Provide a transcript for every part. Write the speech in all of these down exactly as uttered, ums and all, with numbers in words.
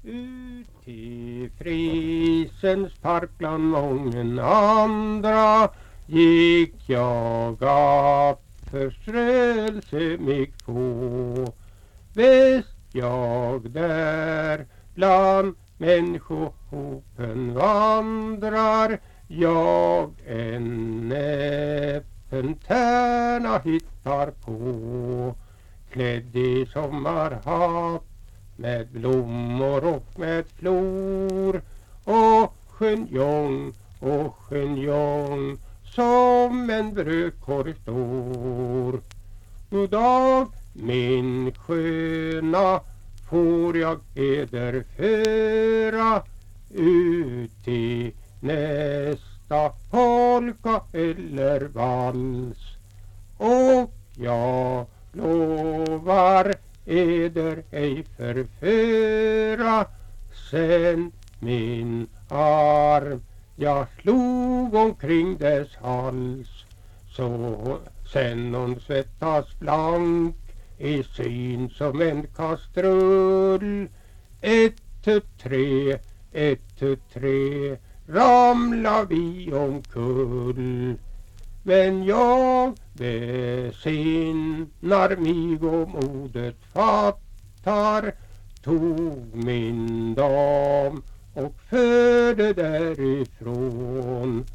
Ut i Frisens park bland mången andra gick jag att förströelse mig få. Visst jag där bland människohopen vandrar, jag en näppen tärna hittar på. Klädd i sommarhatt med blommor och med flor, och skönjong och skönjong som en brödkorv stor. Goddag min sköna, får jag eder föra ut i nästa polka eller vals, och jag lovar eder ej förföra. Sen min arm jag slog omkring dess hals, så sen hon svettas blank i syn som en kastrull. Ett, tu, tre, ett, tu, tre, ramla vi omkull. Men jag besinnar mig och modet fattar, tog min dam och förde därifrån.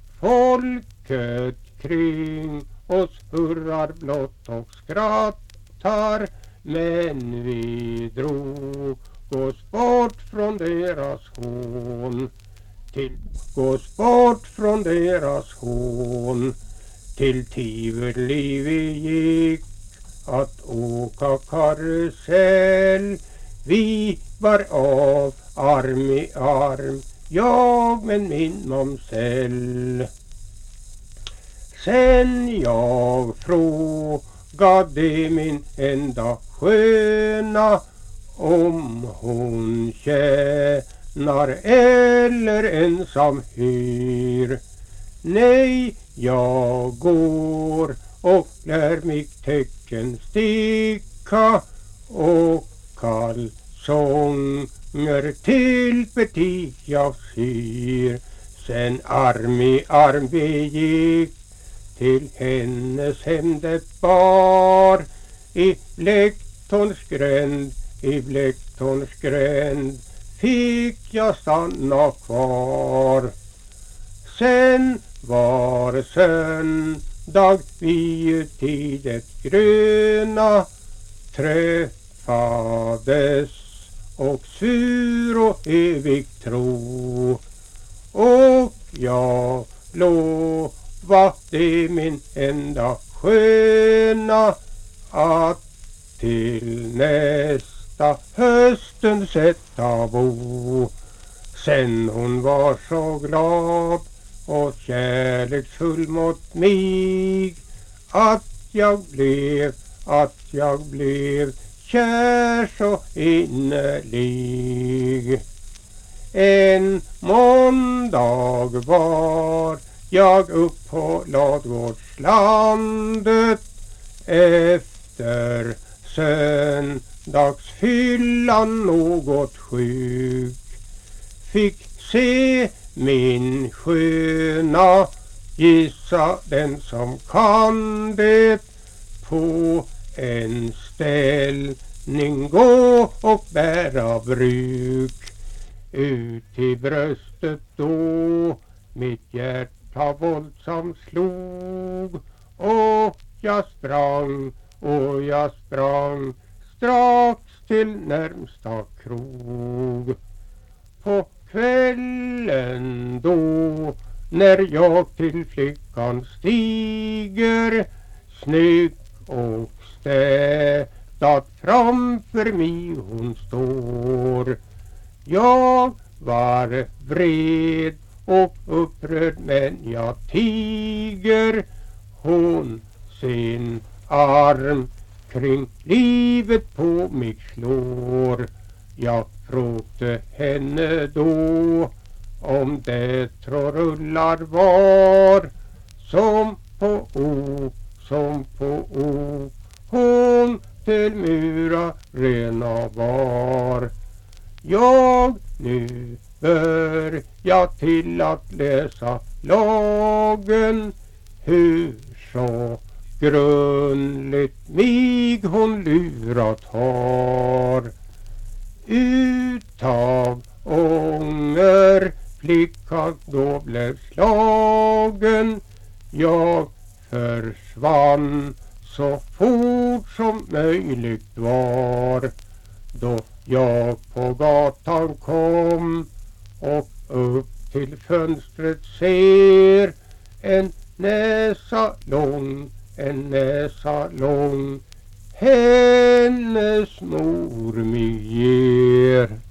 Folket kring oss hurrar blott och skrattar, men vi drog oss bort från deras hån. Till gås bort från deras hån. Till Tivoli vi gick att åka karusell. Vi var av arm i arm, jag med min mamsell. Sen jag frågade min enda sköna om hon tjänar eller ensam hyr. Nej, jag går och lär mig tecken sticka och kalsonger till butik jag syr. Sen arm i arm vi gick till hennes hem det bar, i Blektons gränd, i Blektons gränd fick jag stanna kvar. Sen var söndag vi ut i det gröna träffades och sur och evig tro, och jag lovade min enda sköna att till nästa hösten sätta bo. Sen hon var så glad och kärleksfull mot mig, att jag blev, att jag blev kär så innerlig. En måndag var jag upp på Ladugårdslandet efter söndagsfyllan något sjuk. Fick se min sköna, gissa den som kan det, på en ställning gå och bära bruk. Ut i bröstet då mitt hjärta våldsamt slog, och jag sprang och jag sprang strax till närmsta krog. På kvällen då, när jag till flickan stiger, snygg och städat framför mig hon står. Jag var vred och upprörd, men jag tiger. Hon sin arm kring livet på mig slår. Jag frågade henne då om det trorullar var, som på ok, som på ok. Hon till mura rena var. jag nu börjar till att läsa lagen, hur så grundligt mig hon lurat har. Utav ånger flickan då blev slagen, jag försvann så fort som möjligt var. Då jag på gatan kom och upp till fönstret ser en näsa lång, en näsa lång hennes mor mig ger.